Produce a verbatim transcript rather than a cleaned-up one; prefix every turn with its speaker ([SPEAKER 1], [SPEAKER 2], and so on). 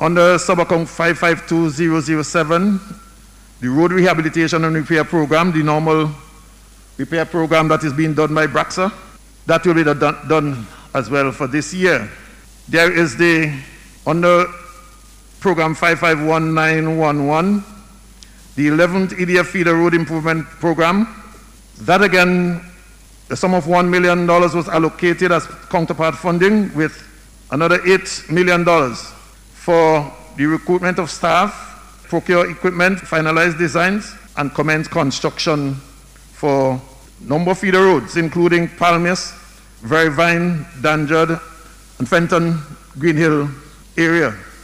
[SPEAKER 1] Under sub-account five five two zero zero seven, the road rehabilitation and repair program, the normal repair program that is being done by BRAXA, that will be done, done as well for this year. There is the, under program five five one nine one one, the eleventh E D F feeder road improvement program. That again, the sum of one million dollars was allocated as counterpart funding, with another eight million dollars for the recruitment of staff, procure equipment, finalize designs, and commence construction for number of feeder roads, including Palmis, Verivine, Danjard, and Fenton Green Hill area.